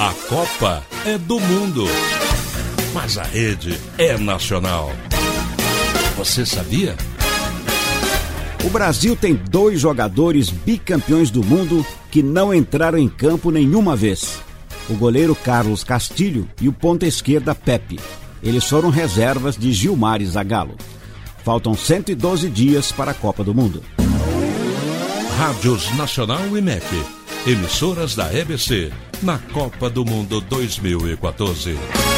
A Copa é do Mundo, mas a rede é nacional. Você sabia? O Brasil tem 2 jogadores bicampeões do mundo que não entraram em campo nenhuma vez. O goleiro Carlos Castilho e o ponta esquerda Pepe. Eles foram reservas de Gilmar e Zagallo. Faltam 112 dias para a Copa do Mundo. Rádios Nacional e MEC, emissoras da EBC, na Copa do Mundo 2014.